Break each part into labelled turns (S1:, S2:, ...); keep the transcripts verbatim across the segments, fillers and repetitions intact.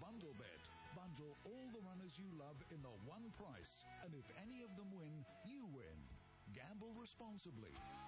S1: Bundle Bet. Bundle all the runners you love in the one price. And if any of them win, you win. Gamble responsibly.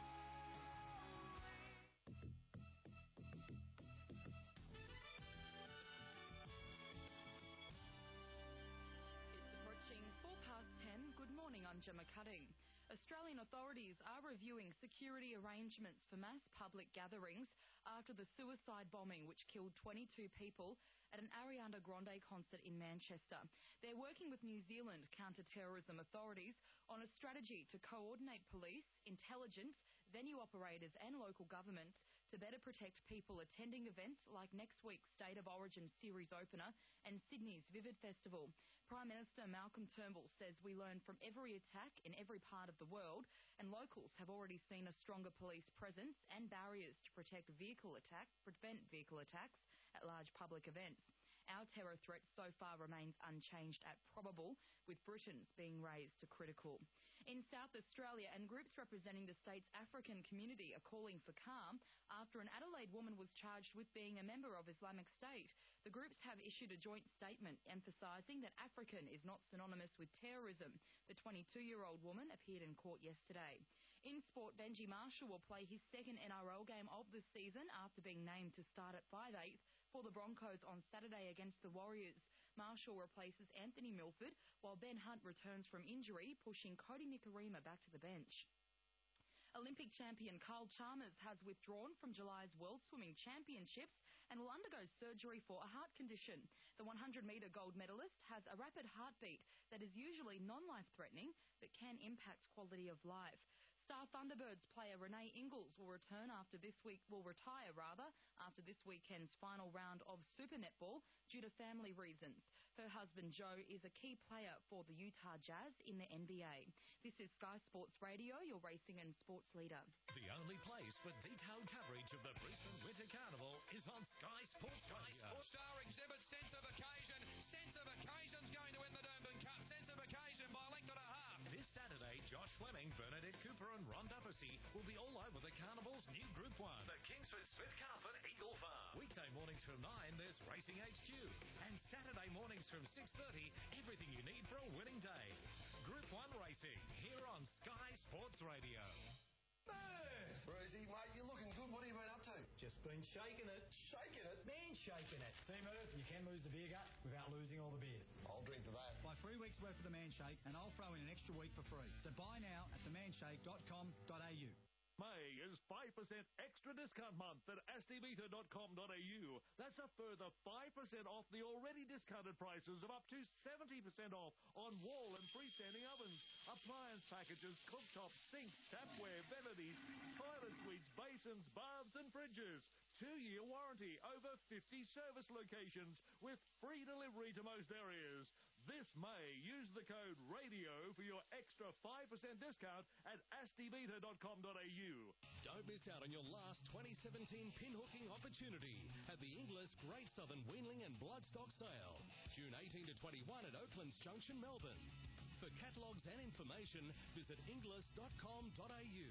S2: Four past ten. Good morning, I'm Gemma Cutting. Australian authorities are reviewing security arrangements for mass public gatherings after the suicide bombing which killed twenty-two people at an Ariana Grande concert in Manchester. They're working with New Zealand counter-terrorism authorities on a strategy to coordinate police, intelligence, venue operators and local governments to better protect people attending events like next week's State of Origin series opener and Sydney's Vivid Festival. Prime Minister Malcolm Turnbull says we learn from every attack in every part of the world, and locals have already seen a stronger police presence and barriers to protect vehicle attack, prevent vehicle attacks at large public events. Our terror threat so far remains unchanged at probable, with Britain's being raised to critical. In South Australia, and groups representing the state's African community are calling for calm after an Adelaide woman was charged with being a member of Islamic State. The groups have issued a joint statement emphasising that African is not synonymous with terrorism. The twenty-two-year-old woman appeared in court yesterday. In sport, Benji Marshall will play his second N R L game of the season after being named to start at five eighth for the Broncos on Saturday against the Warriors. Marshall replaces Anthony Milford while Ben Hunt returns from injury, pushing Cody Nikorima back to the bench. Olympic champion Carl Chalmers has withdrawn from July's World Swimming Championships and will undergo surgery for a heart condition. The one hundred metre gold medalist has a rapid heartbeat that is usually non-life-threatening but can impact quality of life. Star Thunderbirds player Renee Ingles will return after this week will retire rather after this weekend's final round of Super Netball due to family reasons. Her husband Joe is a key player for the Utah Jazz in the N B A. This is Sky Sports Radio, your racing and sports leader.
S3: The only place for detailed coverage of the Brisbane Winter Carnival is on Sky Sports Radio.
S4: Sky Star exhibit sense of occasion. Sense of occasion's going to win the Doomben Cup. Sense of occasion by a length and a half.
S3: This Saturday, Josh Fleming, Bernadette Cooper and Ron Dufficy will be all over the Carnival's new Group one.
S5: The Kingsford Smith Carlton Eagle Farm.
S3: Weekday mornings from nine, there's Racing H Q. And Saturday mornings from six thirty, everything you need for a winning day. Group one Racing, here on Sky Sports Radio.
S6: Move!
S7: Rosie, mate, you're looking good. What have you been up to?
S6: Just been shaking it.
S7: Shaking it?
S6: Man shaking it. See, Murph, you can lose the beer gut without losing all the beers.
S7: I'll drink to that.
S6: Buy three weeks' worth of the Man Shake and I'll throw in an extra week for free. So buy now at the man shake dot com dot a u.
S8: May is five percent extra discount month at asti beta dot com dot a u. That's a further five percent off the already discounted prices of up to seventy percent off on wall and freestanding ovens, appliance packages, cooktops, sinks, tapware, vanities, toilet suites, basins, baths and fridges. Two-year warranty, over fifty service locations with free delivery to most areas. This May, use the code RADIO for your extra five percent discount at asti beta dot com dot a u.
S3: Don't miss out on your last twenty seventeen pinhooking opportunity at the Inglis Great Southern Weanling and Bloodstock Sale, June eighteenth to twenty-first at Oaklands Junction, Melbourne. For catalogues and information, visit inglis dot com dot a u.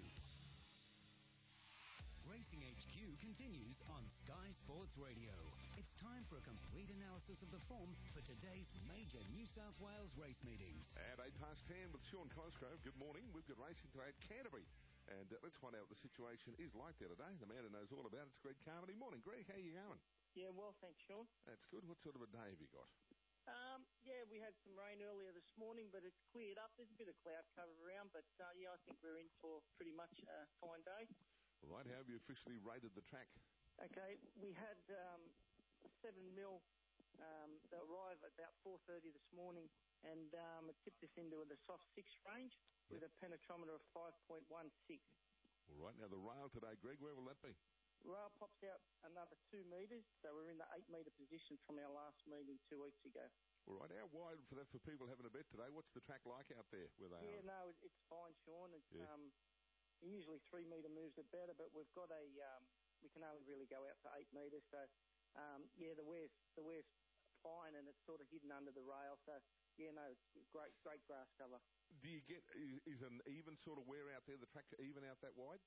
S9: Racing H Q continues on Sky Sports Radio. It's time for a complete analysis of the form for today's major New South Wales race meetings.
S10: At eight past ten with Sean Cosgrove. Good morning. We've got racing today at Canterbury. And uh, let's find out what the situation is like there today. The man who knows all about it's Greg Carmody. Morning, Greg. How are you going?
S11: Yeah, well, thanks, Sean.
S10: That's good. What sort of a day have you got?
S11: Um, yeah, we had some rain earlier this morning, but it's cleared up. There's a bit of cloud cover around, but uh, yeah, I think we're in for pretty much a fine day.
S10: All right, how have you officially rated the track?
S11: Okay, we had um, seven mil um, that arrived at about four thirty this morning, and um, it tipped us into the soft six range with yep. a penetrometer of five point one six.
S10: All right, now the rail today, Greg, where will that be?
S11: Rail pops out another two metres, so we're in the eight metre position from our last meeting two weeks ago.
S10: All right, how wide for that for people having a bet today? What's the track like out there where they
S11: yeah,
S10: are?
S11: Yeah, no, it's fine, Sean. It's
S10: yeah.
S11: um. Usually three metre moves are better, but we've got a, um, we can only really go out to eight metres. So, um, yeah, the wear's, the wear's fine and it's sort of hidden under the rail. So, yeah, no, it's great, great grass cover.
S10: Do you get, is an even sort of wear out there, the track even out that wide?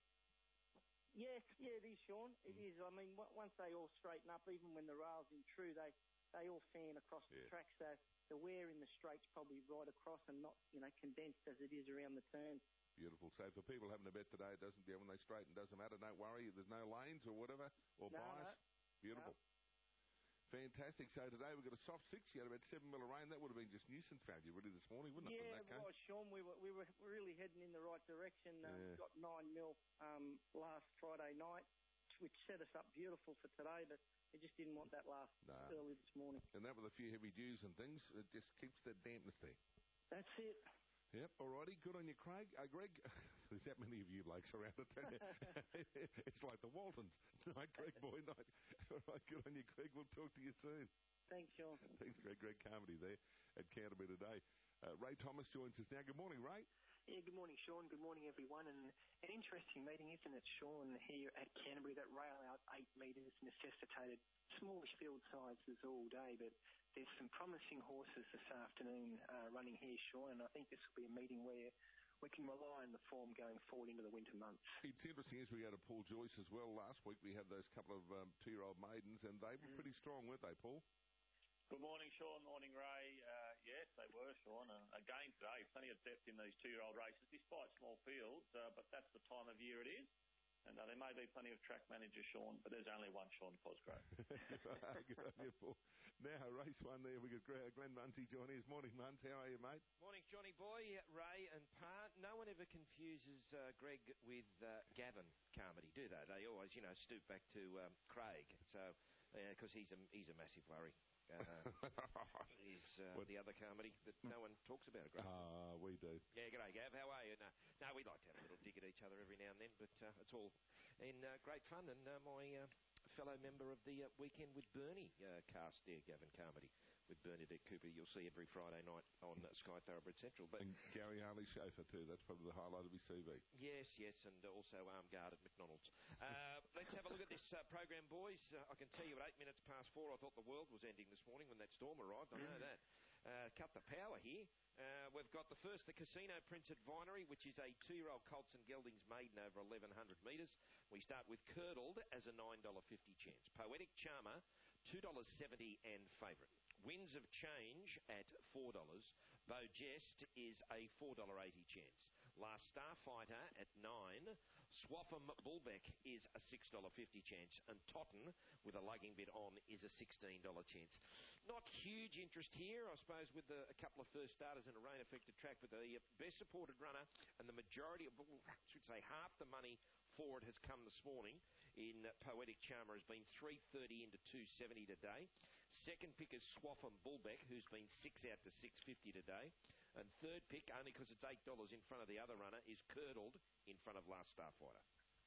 S11: Yes, yeah, it is, Sean. It mm. is. I mean, once they all straighten up, even when the rail's in true, they, they all fan across
S10: Yeah.
S11: the track. So the wear in the straight's probably right across and not, you know, condensed as it is around the turns.
S10: Beautiful. So for people having a bet today, it doesn't, yeah, when they straighten, doesn't matter. Don't worry. There's no lanes or whatever or
S11: No,
S10: bias.
S11: no.
S10: Beautiful.
S11: No.
S10: Fantastic. So today we've got a soft six. You had about seven mil of rain. That would have been just nuisance value really this morning, wouldn't it?
S11: Yeah,
S10: from that
S11: well, Sean, we were we were really heading in the right direction. Um,
S10: Yeah.
S11: Got nine mil um, last Friday night, which set us up beautiful for today, but we just didn't want that last
S10: No.
S11: early this morning.
S10: And that with a few heavy dews and things, it just keeps that dampness there.
S11: That's it.
S10: Yep, alrighty. Good on you, Craig. Uh, Greg, there's that many of you blokes around it. It's like the Waltons. Night, Greg, boy, night. All right, good on you, Greg. We'll talk to you soon.
S11: Thanks, Sean.
S10: Thanks, Greg. Greg Carmody there at Canterbury today. Uh, Ray Thomas joins us now. Good morning, Ray.
S12: Yeah, good morning, Sean. Good morning, everyone. And an interesting meeting, isn't it, Sean, here at Canterbury? That rail out eight metres necessitated smallish field sizes all day, but there's some promising horses this afternoon uh, running here, Sean, and I think this will be a meeting where we can rely on the form going forward into the winter months.
S10: It's interesting as we go to Paul Joyce as well. Last week we had those couple of um, two-year-old maidens, and they were mm. pretty strong, weren't they, Paul?
S13: Good morning, Sean. Morning, Ray. Uh, yes, they were, Sean. And again today, plenty of depth in these two-year-old races, despite small fields, uh, but that's the time of year it is. And uh, there may be plenty of track managers, Sean, but there's only one Sean Cosgrove.
S10: Good on you, Paul. Now, race one there. We've got Glenn Munsey joining us. Morning, Muns. How are you, mate?
S14: Morning, Johnny boy, Ray and Pa. No one ever confuses uh, Greg with uh, Gavin Carmody, do they? They always, you know, stoop back to um, Craig. So, because uh, he's a he's a massive worry. Uh, is uh, the other Carmody that no one talks about.
S10: Ah, uh, we do.
S14: Yeah, g'day, Gav. How are you? No, no, we like to have a little dig at each other every now and then, but uh, it's all in uh, great fun. And uh, my uh, fellow member of the uh, Weekend with Bernie uh, cast there, Gavin Carmody, with Bernadette Cooper, you'll see every Friday night on uh, Sky Thoroughbred Central. But
S10: and Gary Harley's chauffeur too. That's probably the highlight of his C V.
S14: Yes, yes, and also armed guard at McDonald's. Uh, let's have a look at this uh, program, boys. Uh, I can tell you at eight minutes past four, I thought the world was ending this morning when that storm arrived. I know that. Uh, cut the power here. Uh, we've got the first, the Casino Prince at Vinery, which is a two-year-old Colts and Geldings maiden over eleven hundred metres. We start with Curdled as a nine dollars fifty chance. Poetic Charmer, two dollars seventy and favourite. Winds of Change at four dollars. Beau Jest is a four dollars eighty chance. Last Starfighter at nine. Swaffham Bullbeck is a six dollars fifty chance. And Totten, with a lugging bid on, is a sixteen dollars chance. Not huge interest here, I suppose, with the, a couple of first starters in a rain-affected track, but the best supported runner and the majority of, I should say, half the money for it has come this morning in Poetic Charmer has been three thirty into two seventy today. Second pick is Swaffham Bullbeck, who's been six out to six fifty today. And third pick, only because it's eight dollars in front of the other runner, is Curdled in front of Last Starfighter.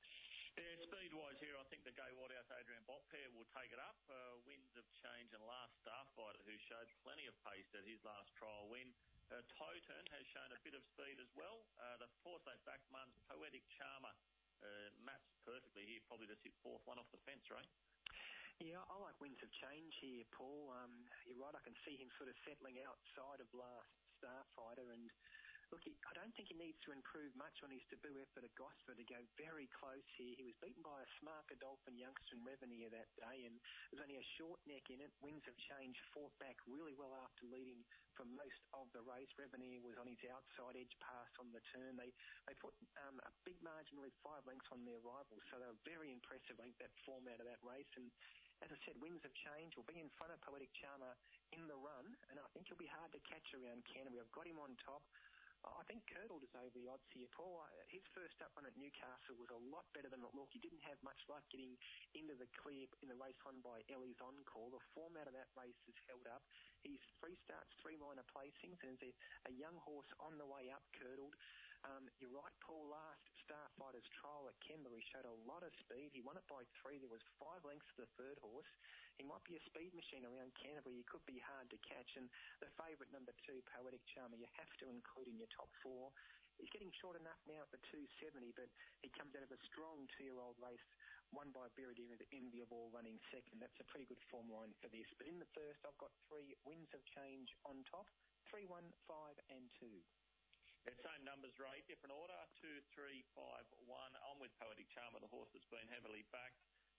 S13: Yeah, speed-wise here, I think the Gay Waterhouse Adrian Bott pair will take it up. Uh, Winds of Change and Last Starfighter, who showed plenty of pace at his last trial win. Uh, Toten has shown a bit of speed as well. Uh, the Forsyth Backman's Poetic Charmer uh, maps perfectly here, probably just hit fourth one off the fence, right?
S12: Yeah, I like Winds of Change here, Paul. Um, you're right, I can see him sort of settling outside of Last Starfighter, and look, he, I don't think he needs to improve much on his debut effort at Gosford to go very close here. He was beaten by a smart Godolphin youngster in Revenue that day, and there's only a short neck in it. Winds of Change fought back really well after leading for most of the race. Revenue was on his outside edge pass on the turn. They they put um, a big margin with five lengths on their rivals, so they were very impressive, I think, that form out of that race. And as I said, Winds of Change will be in front of Poetic Charmer in the run, and I think he'll be hard to catch around Canterbury. I've got him on top. I think Curdled is over the odds here, Paul. His first up run at Newcastle was a lot better than it looked. He didn't have much luck getting into the clear in the race won by Ellie's Encore. The form out of that race has held up. He's three starts, three minor placings, and is a, a young horse on the way up, Curdled. Um, you're right, Paul. Last Starfighter's trial at Canberra showed a lot of speed. He won it by three. There was five lengths to the third horse. He might be a speed machine around Canterbury. He could be hard to catch. And the favourite, number two, Poetic Charmer, you have to include in your top four. He's getting short enough now at the two seventy, but he comes out of a strong two-year-old race, won by Biridir, the Enviable, running second. That's a pretty good form line for this. But in the first, I've got three Winds of Change on top, three, one, five, and two.
S13: Yeah, same numbers, Ray, different order, two, three, five, one. I'm with Poetic Charmer, the horse that's been heavily backed.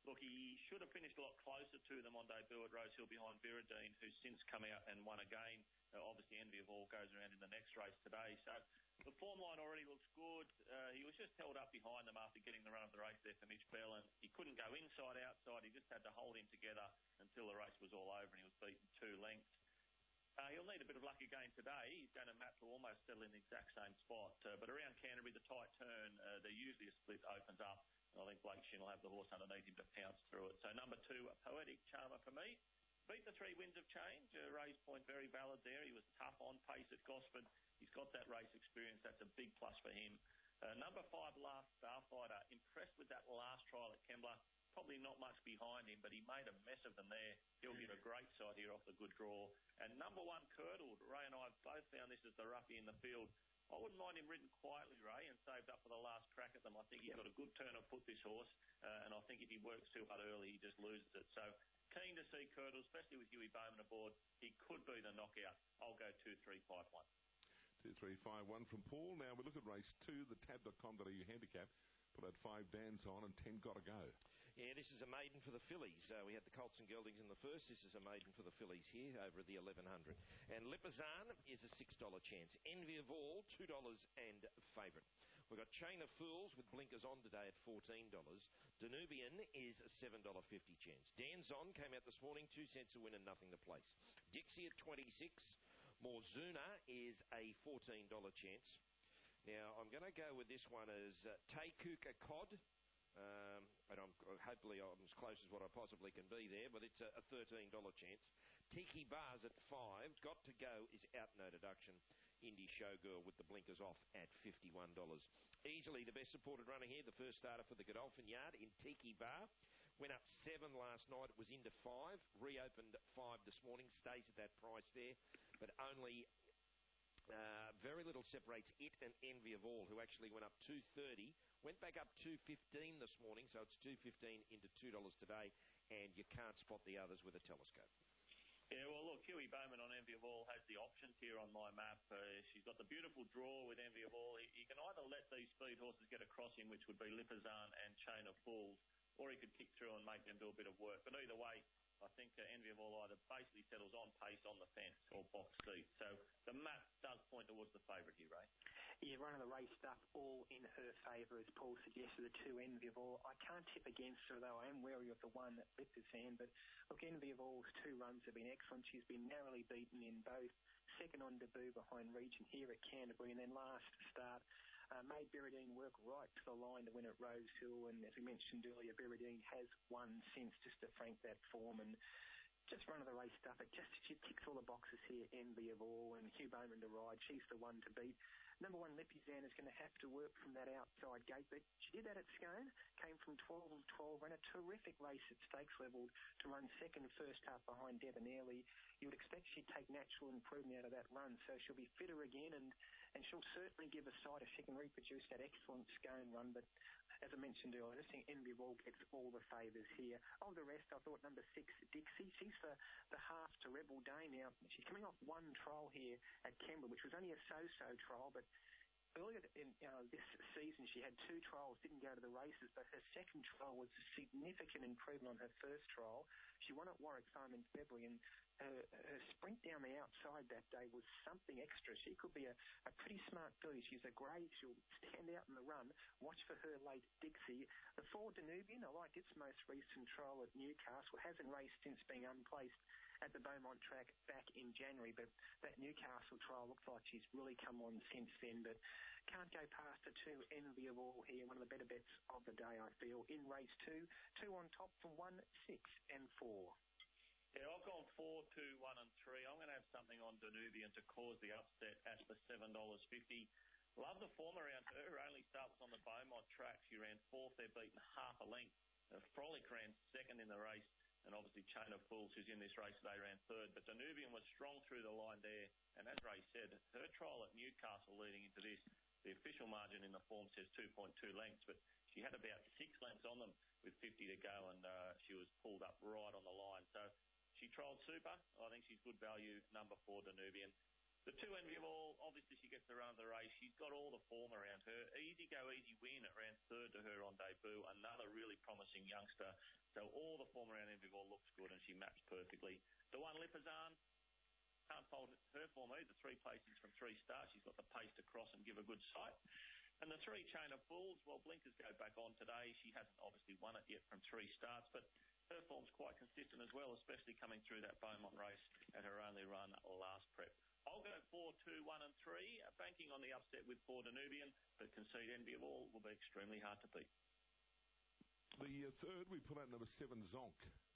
S13: look, he should have finished a lot closer to them on debut at Rosehill behind Viridine, who's since come out and won again. Uh, obviously, Envy of All goes around in the next race today. So the form line already looks good. Uh, he was just held up behind them after getting the run of the race there for Mitch Bell, and he couldn't go inside, outside. He just had to hold him together until the race was all over, and he was beaten two lengths. Uh, he'll need a bit of luck again today. He's going to map to almost settle in the exact same spot. Uh, but around Canterbury, the tight turn, uh, there usually a split opens up. And I think Blake Shin will have the horse underneath him to pounce through it. So number two, a Poetic Charmer for me. Beat the three Winds of Change. Uh, Ray's point, very valid there. He was tough on pace at Gosford. He's got that race experience. That's a big plus for him. Uh, number five, Last Starfighter. Impressed with that last trial at Kembla. Probably not much behind him, but he made a mess of them there. He'll give a great sight here off the good draw. And number one, Curdled. Ray and I have both found this as the roughie in the field. I wouldn't mind him ridden quietly, Ray, and saved up for the last crack at them. I think he's got a good turn of foot, this horse, uh, and I think if he works too hard early, he just loses it. So keen to see Curdle, especially with Huey Bowman aboard. He could be the knockout. I'll go two, three, five, one.
S10: two, three, five, one from Paul. Now we look at race two, the tab dot com dot a u handicap. Put out five Dan's on and ten got to go.
S14: Yeah, this is a maiden for the fillies. Uh, we had the Colts and Geldings in the first. This is a maiden for the fillies here over at the eleven hundred. And Lipizan is a six dollar chance. Envy of All, two dollars and favourite. We've got Chain of Fools with blinkers on today at fourteen dollars. Danubian is a seven dollars fifty chance. Dan's On came out this morning, two cents a win and nothing to place. Dixie at twenty-six. Morzuna is a fourteen dollars chance. Now, I'm going to go with this one as uh, Taikuka Cod. Um, and I'm, hopefully I'm as close as what I possibly can be there, but it's a, a thirteen dollars chance. Tiki Bars at five. Got to Go is out no deduction. Indie Showgirl with the blinkers off at fifty-one dollars. Easily the best supported runner here, the first starter for the Godolphin Yard in Tiki Bar. Went up seven last night. It was into five. Reopened five this morning. Stays at that price there, but only Uh, very little separates it and Envy of All, who actually went up two thirty, went back up two fifteen this morning, so it's two fifteen into two dollars today, and you can't spot the others with a telescope.
S13: Yeah, well, look, Huey Bowman on Envy of All has the options here on my map. Uh, she's got the beautiful draw with Envy of All. He, he can either let these speed horses get across him, which would be Lipizan and Chain of Fools, or he could kick through and make them do a bit of work. But either way, I think uh, Envy of All either basically settles on pace on the fence or box seat. So the map does point towards the favourite here, Ray.
S12: Yeah, run of the race stuff all in her favour, as Paul suggested, the two Envy of All. I can't tip against her, though. I am wary of the one that flipped his hand. But look, Envy of All's two runs have been excellent. She's been narrowly beaten in both. Second on debut behind Regent here at Canterbury, and then last start Uh, made Biridine work right to the line to win at Rosehill, and as we mentioned earlier, Biridine has won since, just to frank that form, and just run of the race stuff. It just she ticks all the boxes here. Envy of All, and Hugh Bowman to ride. She's the one to beat. Number one, Lipizan, is going to have to work from that outside gate, but she did that at Scone. Came from twelve and twelve, ran a terrific race at stakes level to run second first half behind Debonairly. You would expect she'd take natural improvement out of that run, so she'll be fitter again, and, and she'll certainly give a sight if she can reproduce that excellent Scone run. But as I mentioned earlier, I just think Envy of All gets all the favours here. Of the rest, I thought number six, Dixie. She's the, the half to Rebel Day now. She's coming off one trial here at Kembla, which was only a so-so trial, but earlier in uh, this season, she had two trials, didn't go to the races, but her second trial was a significant improvement on her first trial. She won at Warwick Farm in February, and her, her sprint down the outside that day was something extra. She could be a, a pretty smart filly. She's a grey. She'll stand out in the run. Watch for her late Dixie. The four Danubian, I like its most recent trial at Newcastle. Hasn't raced since being unplaced at the Beaumont track back in January, but that Newcastle trial looks like she's really come on since then. But can't go past the two Envy of All here, one of the better bets of the day, I feel. In race two, two on top from one, six, and four.
S13: Yeah, I've gone four, two, one, and three. I'm going to have something on Danubian to cause the upset at the seven dollars fifty. Love the form around her. Her only start was on the Beaumont track. She ran fourth there, beaten half a length. Uh, Frolic ran second in the race, and obviously Chain of Fools, who's in this race today, ran third. But Danubian was strong through the line there, and as Ray said, her trial at Newcastle leading into this, the official margin in the form says two point two lengths, but she had about six lengths on them with fifty to go, and uh, she was pulled up right on the line. So she trialled super. I think she's good value, number four, Danubian. The two Enviable, obviously she gets the run of the race. She's got all the form around her. Easy Go Easy Win ran third to her on debut. Another really promising youngster. So all the form around Enviable looks good and she maps perfectly. The one Lipazan, can't fault her form either. Three placings from three starts. She's got the pace to cross and give a good sight. And the three Chain of Fools, well, Blinkers go back on today. She hasn't obviously won it yet from three starts, but her form's quite consistent as well, especially coming through that Beaumont race at her only run last prep. I'll go four, two, one and three, uh, banking on the upset with four Danubian, but concede Enviable will be extremely hard to beat.
S10: The uh, third, we put out number seven, Zonk.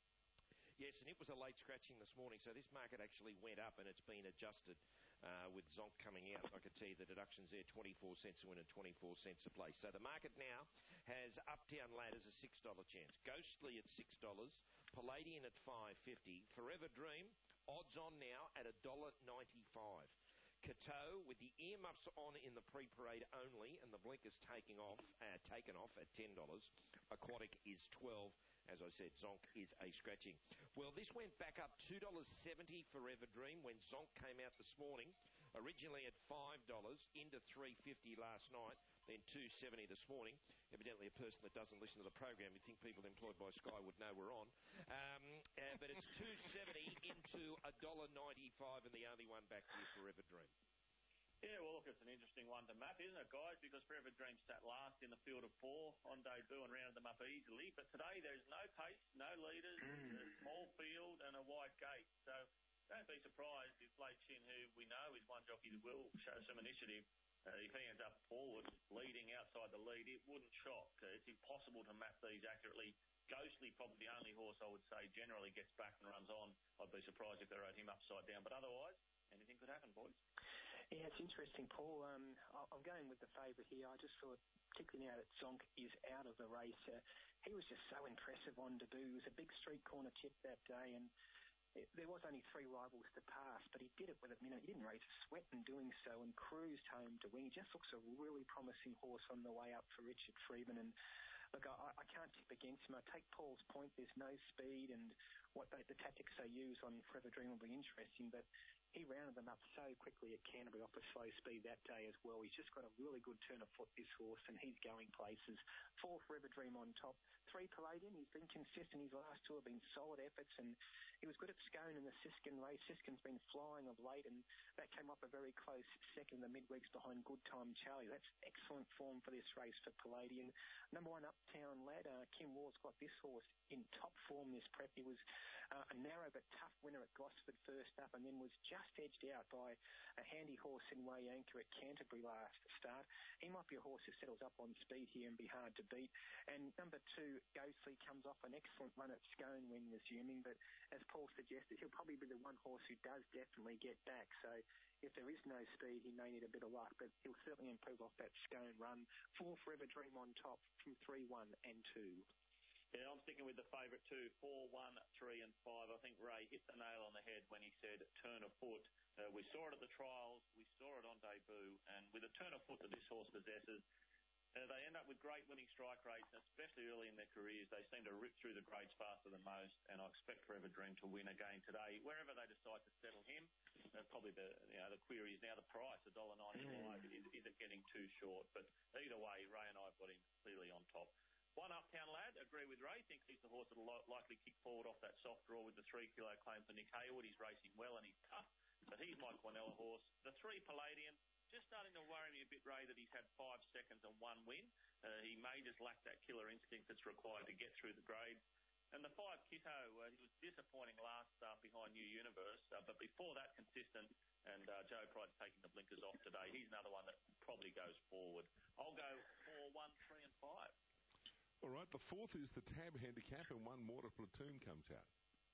S14: Yes, and it was a late scratching this morning, so this market actually went up and it's been adjusted uh, with Zonk coming out. I can tell you the deductions there, twenty-four cents a win and twenty-four cents a place. So the market now has Uptown Ladders a six dollars chance, Ghostly at six dollars, Palladian at five fifty, Forever Dream, odds on now at one dollar ninety-five. Cateau with the earmuffs on in the pre-parade only and the blinkers taking off, uh, taken off at ten dollars. Aquatic is twelve dollars. As I said, Zonk is a scratching. Well, this went back up two dollars seventy Forever Dream when Zonk came out this morning. Originally at five dollars, into three fifty last night, then two seventy this morning. Evidently a person that doesn't listen to the program, you'd think people employed by Sky would know we're on. Um, uh, but it's two seventy into one dollar ninety-five and the only one back here, Forever Dream.
S13: Yeah, well, look, it's an interesting one to map, isn't it, guys? Because Forever Dream sat last in the field of four on debut and rounded them up easily. But today there's no pace, no leaders, mm. a small field and a wide gate. So don't be surprised if Blake Chin, who we know is one jockey that will show some initiative, uh, if he ends up forward, leading outside the lead, it wouldn't shock. Uh, it's impossible to map these accurately. Ghostly, probably the only horse I would say generally gets back and runs on. I'd be surprised if they rode him upside down. But otherwise, anything could happen, boys.
S12: Yeah, it's interesting, Paul. Um, I'm going with the favourite here. I just thought, particularly now that Zonk is out of the race, uh, he was just so impressive on debut. He was a big street corner tip that day, and it, there was only three rivals to pass, but he did it with a, you know, he didn't raise a sweat in doing so and cruised home to win. He just looks a really promising horse on the way up for Richard Freeman, and look, I, I can't tip against him. I take Paul's point. There's no speed, and what they, the tactics they use on Forever Dream will be interesting, but he rounded them up so quickly at Canterbury off a slow speed that day as well. He's just got a really good turn of foot, this horse, and he's going places. Four Forever Dream on top. Three Palladian. He's been consistent. His last two have been solid efforts, and he was good at Scone in the Siskin race. Siskin's been flying of late, and that came up a very close second in the midweeks behind Good Time Charlie. That's excellent form for this race for Palladian. Number one Uptown Lad, uh, Kim Wall's got this horse in top form this prep. He was uh, a narrow but tough winner at Gosford first up, and then was just edged out by a handy horse in Way Anchor at Canterbury last start. He might be a horse who settles up on speed here and be hard to beat. And number two, Ghostly, comes off an excellent run at Scone when resuming, but as Paul suggested, he'll probably be the one horse who does definitely get back. So if there is no speed, he may need a bit of luck, but he'll certainly improve off that Scone run. Four Forever Dream on top from three, one and two.
S13: Yeah, I'm sticking with the favourite too, four, one, three and five. I think Ray hit the nail on the head when he said turn of foot. Uh, we saw it at the trials, we saw it on debut, and with a turn of foot that this horse possesses, uh, they end up with great winning strike rates, especially early in their careers. They seem to rip through the grades faster than most, and I expect Forever Dream to win again today. Wherever they decide to settle him, uh, probably the you know the query is now the price, one dollar ninety-five. Mm. Is, is it getting too short? But either way, Ray and I have got him clearly on top. One Uptown Lad, agree with Ray, thinks he's the horse that will lo- likely kick forward off that soft draw with the three kilo claim for Nick Haywood. He's racing well and he's tough, so he's my Quinella horse. The three Palladian, just starting to worry me a bit, Ray, that he's had five seconds and one win. Uh, he may just lack that killer instinct that's required to get through the grades. And the five Kitto, uh, he was disappointing last start behind New Universe, uh, but before that, consistent. And uh, Joe Pride's taking the blinkers off today. He's another one that probably goes forward. I'll go four, one, three, and five.
S10: All right, the fourth is the Tab Handicap, and one Mortar Platoon comes out.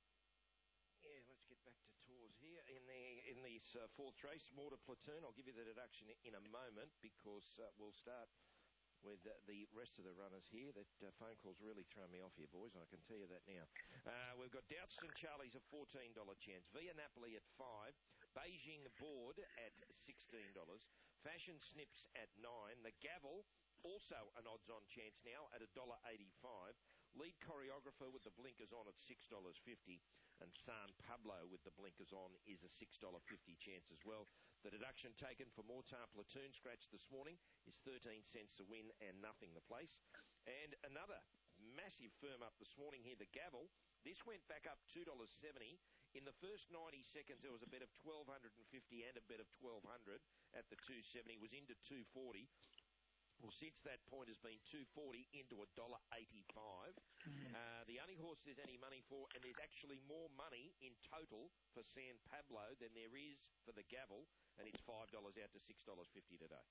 S14: Yeah, let's get back to tours here. In the in this uh, fourth race, Mortar Platoon, I'll give you the deduction in a moment because uh, we'll start with uh, the rest of the runners here. That uh, phone call's really thrown me off here, boys, I can tell you that now. Uh, we've got Doudston Charlie's a fourteen dollars chance, Via Napoli at five dollars, Beijing Board at sixteen dollars, Fashion Snips at nine dollars, The Gavel, also an odds-on chance now at one dollar eighty-five. Lead Choreographer with the blinkers on at six dollars fifty. And San Pablo with the blinkers on is a six dollars fifty chance as well. The deduction taken for Mortar Platoon scratch this morning is thirteen cents to win and nothing the place. And another massive firm up this morning here, the Gavel. This went back up two dollars seventy. In the first ninety seconds, there was a bet of twelve fifty and a bet of twelve hundred at the two seventy. Was into two forty. Well, since that point has been two forty into one dollar eighty-five. Uh, the only horse there's any money for, and there's actually more money in total for San Pablo than there is for the Gavel, and it's five dollars out to six dollars fifty today.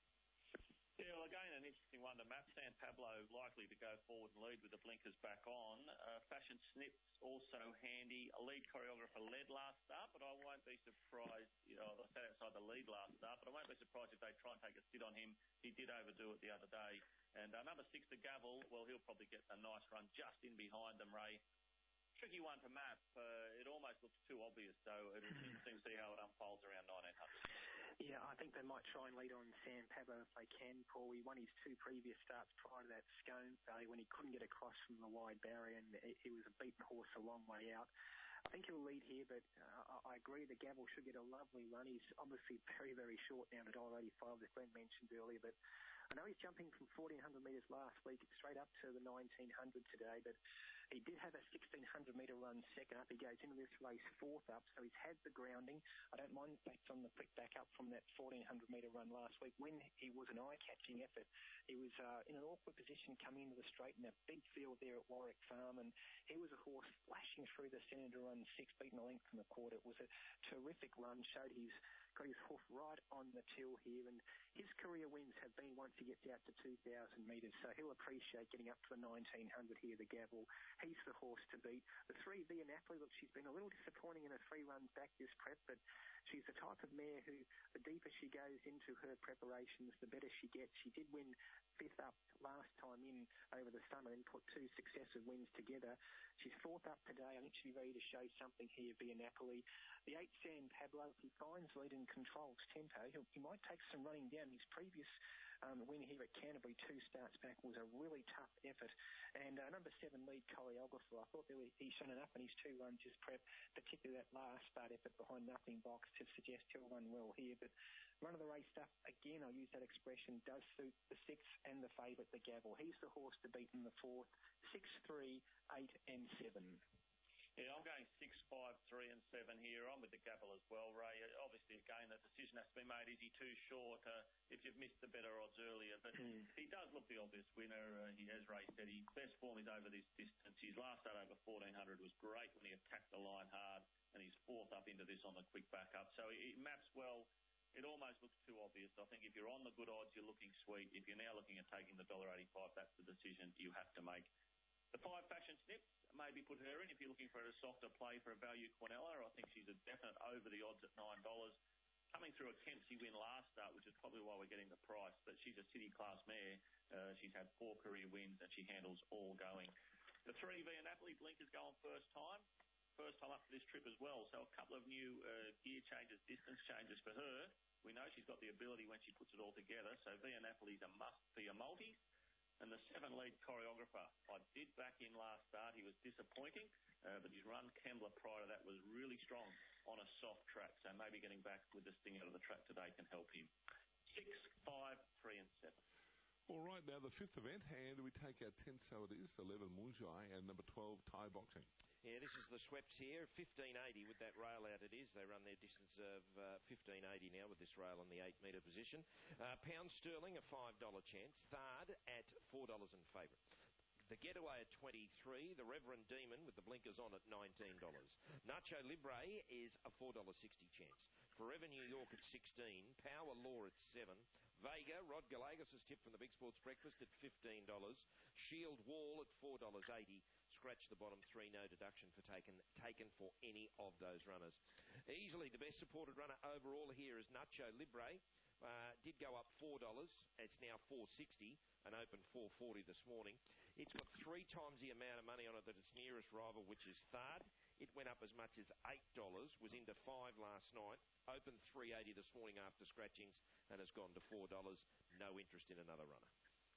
S13: Yeah, well, again, an interesting one to map. San Pablo likely to go forward and lead with the blinkers back on. Uh, Fashion Snips also handy. A lead choreographer led last start, but I won't be surprised. You know, I sat outside the lead last start, but I won't be surprised if they try and take a sit on him. He did overdo it the other day. And uh, number six, the Gavel, well, he'll probably get a nice run just in behind them, Ray. Tricky one to map. Uh, it almost looks too obvious, so it'll be interesting to see how it unfolds around nineteen hundred.
S12: Yeah, I think they might try and lead on San Pablo if they can, Paul. He won his two previous starts prior to that Scone Valley when he couldn't get across from the wide barrier, and he was a beaten horse a long way out. I think he'll lead here, but uh, I agree the Gavel should get a lovely run. He's obviously very, very short now, one dollar eighty-five, as Glenn mentioned earlier, but I know he's jumping from fourteen hundred metres last week straight up to the nineteen hundred today, but he did have a sixteen hundred metre run second up. He goes into this race fourth up, so he's had the grounding. I don't mind the fact on the quick back up from that fourteen hundred metre run last week when he was an eye-catching effort. He was uh, in an awkward position coming into the straight in a big field there at Warwick Farm, and he was a horse flashing through the centre to run six, beaten a length from the quarter. It was a terrific run, showed he's got his hoof right on the till here, and his career wins have been once he gets out to two thousand metres, so he'll appreciate getting up to the nineteen hundred here, the Gavel. He's the horse to beat. The three, Via Napoli, look, she's been a little disappointing in her three runs back this prep, but she's the type of mare who, the deeper she goes into her preparations, the better she gets. She did win fifth up last time in over the summer and put two successive wins together. She's fourth up today. I think she'll be ready to show something here, Via Napoli. The eight, San Pablo, if he finds lead and controls tempo, he'll, he might take some running down. His previous um, win here at Canterbury, two starts back, was a really tough effort. And uh, number seven, lead choreographer, I thought there was, he's shown enough in his two runs just prep, particularly that last start effort behind Nothing Box, to suggest he'll run well here. But run of the race stuff, again, I'll use that expression, does suit the sixth and the favourite, the Gavel. He's the horse to beat in the fourth, six, three, eight and seven.
S13: Yeah, I'm going six, five, three and seven here. I'm with the Gavel as well, Ray. Obviously, again, the decision has to be made. Is he too short uh, if you've missed the better odds earlier? But mm. he does look the obvious winner. Uh, he, as Ray said, his best form is over this distance. His last start over fourteen hundred was great when he attacked the line hard, and he's fourth up into this on the quick back-up. So it maps well. It almost looks too obvious. I think if you're on the good odds, you're looking sweet. If you're now looking at taking the one dollar eighty-five, that's the decision you have to make. The five, Fashion Snips, maybe put her in if you're looking for a softer play for a value Quinella. I think she's a definite over the odds at nine dollars. Coming through a Kempsey win last start, which is probably why we're getting the price, but she's a city class mare. Uh, she's had four career wins and she handles all going. The three, Via Napoli, blinkers going first time. First time up for this trip as well. So a couple of new uh, gear changes, distance changes for her. We know she's got the ability when she puts it all together. So Via Napoli's a must for your multis. And the seven lead choreographer, I did back in last start. He was disappointing, uh, but his run Kembla prior to that was really strong on a soft track. So maybe getting back with this thing out of the track today can help him. Six, five, three and seven.
S10: All right, now the fifth event, and we take our ten, so it is, eleven Moonjai and number twelve Thai Boxing.
S14: Yeah, this is the Sweps here, fifteen eighty with that rail out it is. They run their distance of uh, fifteen eighty now with this rail on the eight metre position. Uh, pound sterling, a five dollar chance. Thard at four dollars in favourite. The Getaway at twenty-three. The Reverend Demon with the blinkers on at nineteen dollars. Nacho Libre is a four dollars sixty chance. Forever New York at sixteen. Power Law at seven. Vega, Rod Gallegos' tip from the Big Sports Breakfast at fifteen dollars. Shield Wall at four dollars eighty. Scratch the bottom three, no deduction for taken taken for any of those runners. Easily the best supported runner overall here is Nacho Libre. Uh, did go up four dollars. It's now four dollars sixty and opened four dollars forty this morning. It's got three times the amount of money on it that its nearest rival, which is Thard. It went up as much as eight dollars, was into five last night, opened three dollars eighty this morning after scratchings, and has gone to four dollars. No interest in another runner.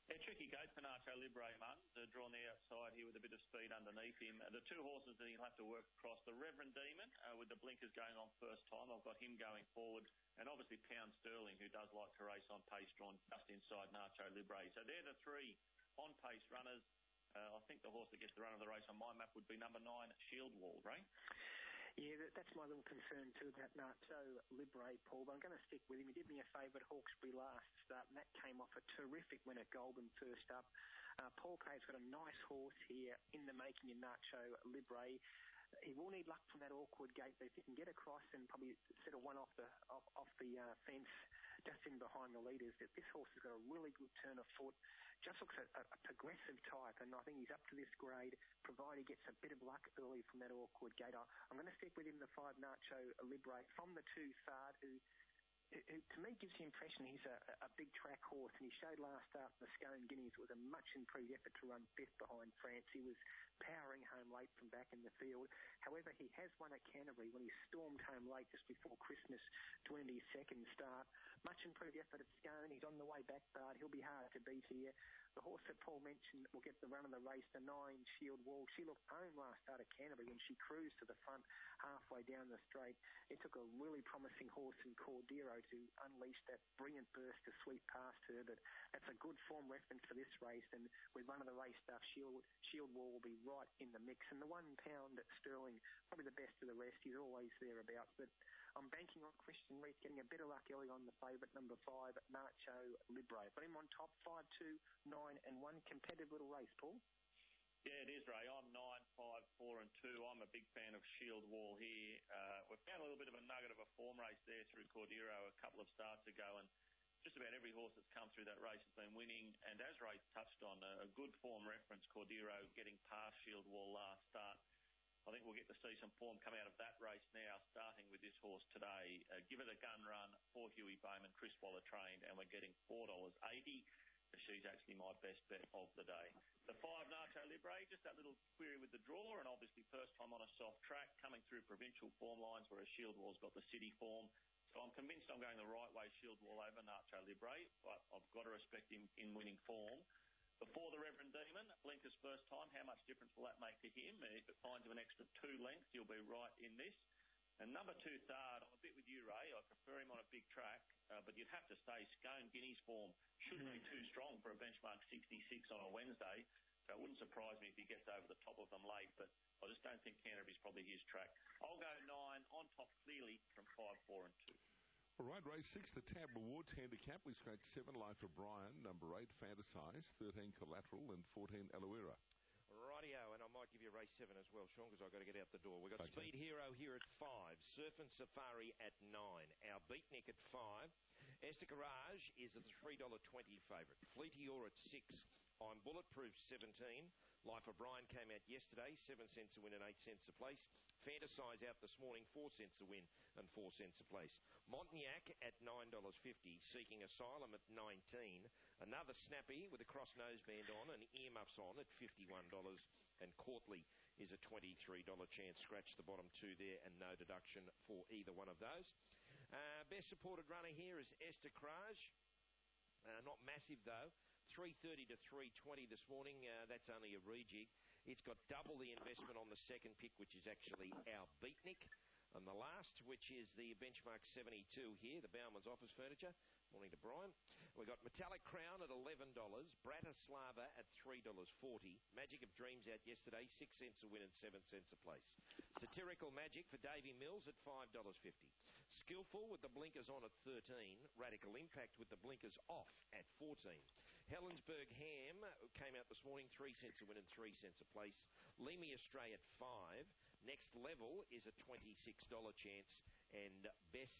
S13: Yeah, tricky gate for Nacho Libre, Munns, uh, drawn the outside here with a bit of speed underneath him. Uh, the two horses that he'll have to work across, the Reverend Demon, uh, with the blinkers going on first time. I've got him going forward. And obviously Pound Sterling, who does like to race on pace, drawn just inside Nacho Libre. So they're the three on-pace runners. Uh, I think the horse that gets the run of the race on my map would be number nine, Shield Wall, right?
S12: Yeah, that, that's my little concern too, that Nacho Libre, Paul. But I'm going to stick with him. He did me a favour at Hawkesbury last start, and that came off a terrific win at Goulburn first up. Uh, Paul Cave's got a nice horse here in the making in Nacho Libre. He will need luck from that awkward gate, but if he can get across and probably set a one off the off, off the uh, fence just in behind the leaders, that this horse has got a really good turn of foot. Just looks a, a, a progressive type, and I think he's up to this grade, provided he gets a bit of luck early from that awkward gate. I, I'm going to stick with him, the five Nacho Libre, from the two Thard, who, who, who to me gives the impression he's a, a big track horse, and he showed last start in the Scone Guineas it was a much improved effort to run fifth behind France. He was powering home late from back in the field. However, he has won at Canterbury when he stormed home late just before Christmas to win his second start. Much improved effort at Scone. He's on the way back, but he'll be hard to beat here. The horse that Paul mentioned will get the run of the race, the nine, Shield Wall. She looked home last start at Canterbury and she cruised to the front halfway down the straight. It took a really promising horse in Cordero to unleash that brilliant burst to sweep past her, but that's a good form reference for this race, and with run of the race stuff, Shield, Shield Wall will be right in the mix. And the one pound Sterling, probably the best of the rest. He's always thereabouts, but I'm banking on Christian Reith getting a bit of luck early on the favourite, number five, Nacho Libre. Got him on top, five, two, nine, and one. Competitive little race, Paul.
S13: Yeah, it is, Ray. I'm nine, five, four, and two. I'm a big fan of Shield Wall here. Uh, we've found a little bit of a nugget of a form race there through Cordero a couple of starts ago, and just about every horse that's come through that race has been winning. And as Ray touched on, a, a good form reference, Cordero getting past Shield Wall last start. I think we'll get to see some form come out of that race now, starting with this horse today. Uh, give it a gun run for Huey Bowman, Chris Waller trained, and we're getting four dollars eighty. She's actually my best bet of the day. The five, Nacho Libre, just that little query with the draw, and obviously first time on a soft track, coming through provincial form lines, whereas Shield Wall's got the city form. So I'm convinced I'm going the right way, Shield Wall over Nacho Libre, but I've got to respect him in winning form. Before the Reverend Demon, blinkers first time, how much difference will that make to him? If it finds him an extra two lengths, he'll be right in this. And number two, Thard, I'm a bit with you, Ray. I prefer him on a big track, uh, but you'd have to say Scone Guineas form shouldn't be too strong for a benchmark sixty-six on a Wednesday. So it wouldn't surprise me if he gets over the top of them late, but I just don't think Canterbury's probably his track. I'll go nine, on top clearly from five, four, and two.
S10: All right, race six, the Tab Awards handicap. We scratched seven, Life of Brian, number eight, Fantasize, thirteen, Collateral, and fourteen, Aloera.
S14: Rightio, and I might give you race seven as well, Sean, because I've got to get out the door. We've got
S10: okay.
S14: Speed Hero here at five, Surf and Safari at nine, Our Beatnik at five, Esther Garage is a three dollars twenty favourite, Fleetior at six, I'm Bulletproof seventeen, Life of Brian came out yesterday, seven cents a win and eight cents a place. Fantasize out this morning, four cents a win and four cents a place. Montagnac at nine dollars fifty, Seeking Asylum at nineteen. Another Snappy with a cross noseband on and earmuffs on at fifty-one dollars. And Courtly is a twenty-three dollars chance. Scratch the bottom two there and no deduction for either one of those. Uh, best supported runner here is Esther Crage. Uh, not massive though. three thirty to three twenty this morning. Uh, that's only a rejig. It's got double the investment on the second pick, which is actually Our Beatnik. And the last, which is the benchmark seventy-two here, the Bowman's Office Furniture. Morning to Brian. We've got Metallic Crown at eleven dollars, Bratislava at three dollars forty, Magic of Dreams out yesterday, six cents a win and seven cents a place. Satirical Magic for Davy Mills at five dollars fifty. Skillful with the blinkers on at thirteen, Radical Impact with the blinkers off at fourteen. Helensburgh Ham came out this morning, three cents a win and three cents a place. Leamy Astray at five. Next Level is a twenty-six dollars chance, and Best